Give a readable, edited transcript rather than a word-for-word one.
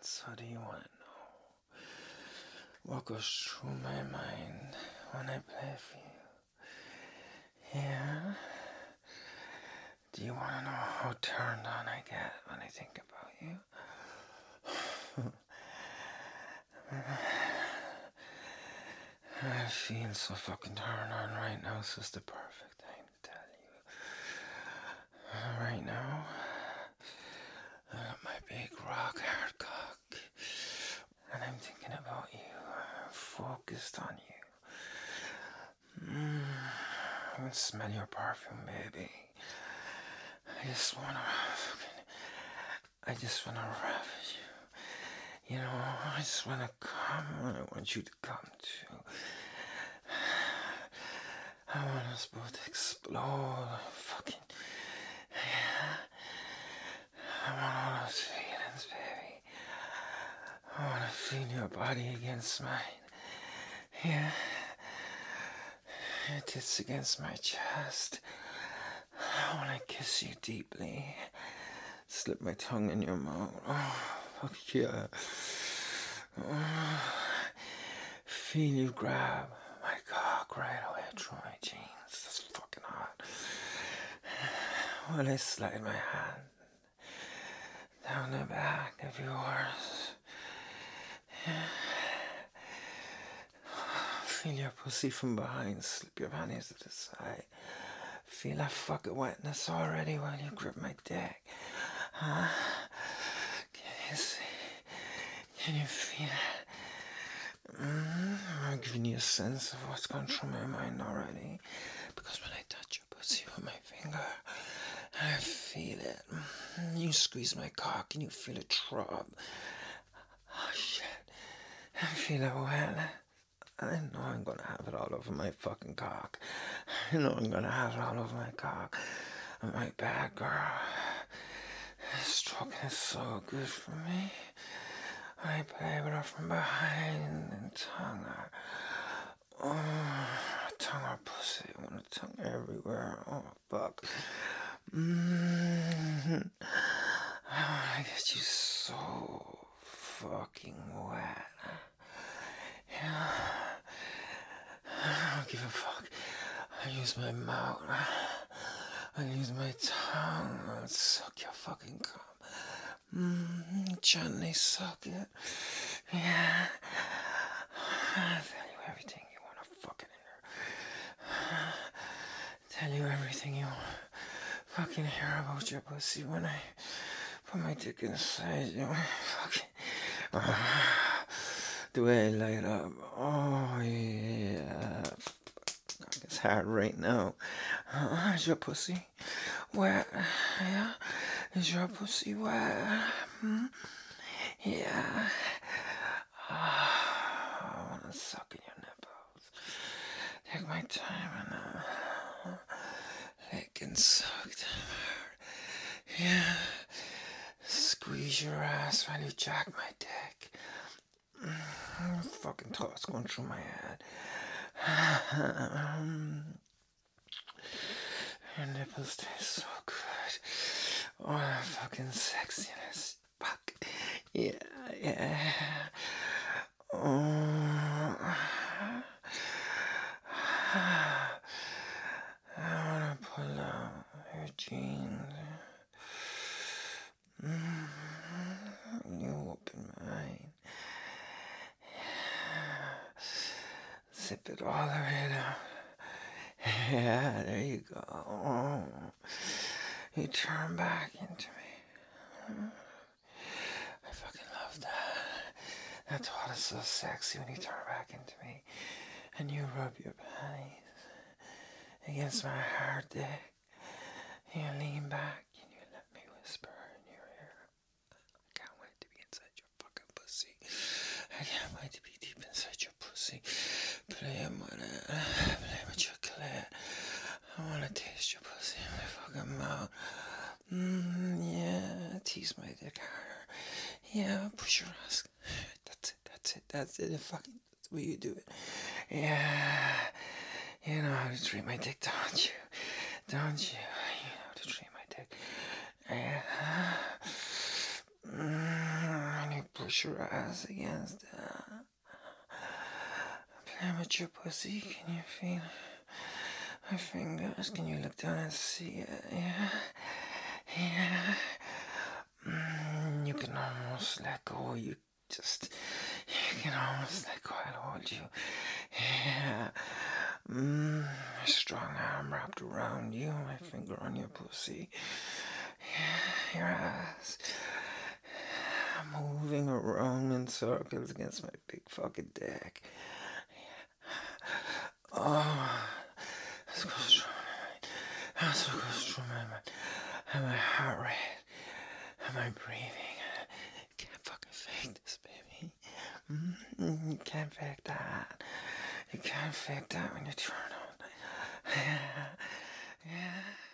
So do you want to know what goes through my mind when I play for you? Yeah? Do you want to know how turned on I get when I think about you? I feel so fucking turned on right now. This is the perfect time to tell you. Right now, I got my big rock hard cock, and I'm thinking about you, focused on you. I can smell your perfume, baby. I just wanna ravish you. You know, I just wanna come when I want you to come too. I want us both to explode. Fucking. Yeah. I want all those feelings, baby. I wanna feel your body against mine. Yeah. Your tits against my chest. I wanna kiss you deeply. Slip my tongue in your mouth. Oh, fuck yeah. Oh, feel you grab my cock right away through my jeans. That's fucking hot. While I slide my hand down the back of yours. Feel your pussy from behind. Slip your panties to the side. Feel that fucking wetness already while you grip my dick. Huh? Can you see? Can you feel it? I'm giving you a sense of what's gone through my mind already. Because when I touch your pussy with my finger, I feel it. You squeeze my cock and you feel it throb. Oh shit. I feel it wet. I know I'm gonna have it all over my fucking cock. I know I'm gonna have it all over my cock. I'm my bad girl. Stroking is so good for me. I play with her from behind and tongue her. Oh, tongue her pussy. I want to tongue everywhere. Oh, fuck. I want to get you so fucking wet. Yeah. I don't give a fuck. I use my mouth. I use my tongue. I'll suck your fucking cum. Gently suck it. Yeah. I'll tell you everything you want to fucking hear. Tell you everything you fucking hear about your pussy when I put my dick inside you. Fucking. The way I light up. Oh, yeah. It's hard right now. Is your pussy wet? Yeah? Is your pussy wet? Yeah. I want to suck in your nipples. Take my time and lick and suck them hard. Yeah. Squeeze your ass while you jack my dick. Fucking thoughts going through my head. Your nipples taste so good. Oh, that fucking sexiness. Fuck. Yeah, yeah. Oh. I wanna pull out your jeans. You open mine. Zip it all the way down. Yeah, there you go. Oh. You turn back into me. I fucking love that. That thought is so sexy when you turn back into me and you rub your panties against my hard dick. You lean back and you let me whisper in your ear. I can't wait to be inside your fucking pussy. I can't wait to be deep inside your pussy. Playing with it. Playing with your clit. I wanna taste your pussy in my fucking mouth. Yeah, tease my dick harder. Yeah, push your ass. That's it. Fucking, that's the way you do it. Yeah, you know how to treat my dick, don't you? Don't you? You know how to treat my dick. Yeah. And you push your ass against play with your pussy. Can you feel my fingers? Can you look down and see it? Yeah. Yeah. You can almost let go. You can almost let go. I'll hold you. Yeah. My strong arm wrapped around you. My finger on your pussy. Yeah. Your ass. Moving around in circles against my big fucking dick. Oh, this goes through my mind. This goes through my mind. And my heart rate. And my breathing. You can't fucking fake this, baby. You can't fake that. You can't fake that when you turn on. Yeah.